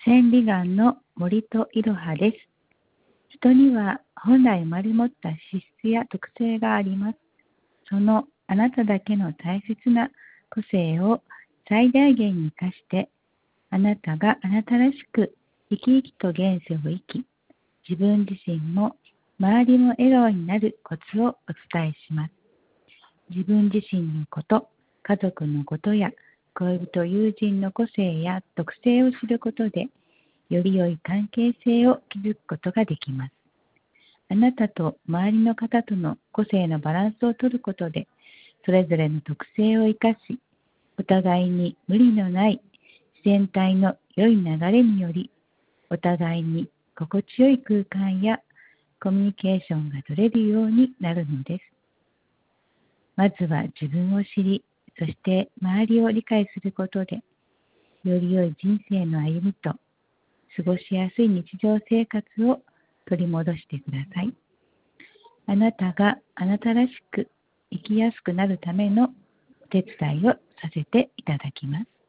千里眼の森といろはです。人には本来生まれ持った資質や特性があります。そのあなただけの大切な個性を最大限に生かして、あなたがあなたらしく生き生きと現世を生き、自分自身も周りも笑顔になるコツをお伝えします。自分自身のこと、家族のことや恋人、友人の個性や特性を知ることで、より良い関係性を築くことができます。あなたと周りの方との個性のバランスを取ることで、それぞれの特性を生かし、お互いに無理のない自然体の良い流れにより、お互いに心地よい空間やコミュニケーションが取れるようになるのです。まずは自分を知り、そして周りを理解することで、より良い人生の歩みと過ごしやすい日常生活を取り戻してください。あなたがあなたらしく生きやすくなるためのお手伝いをさせていただきます。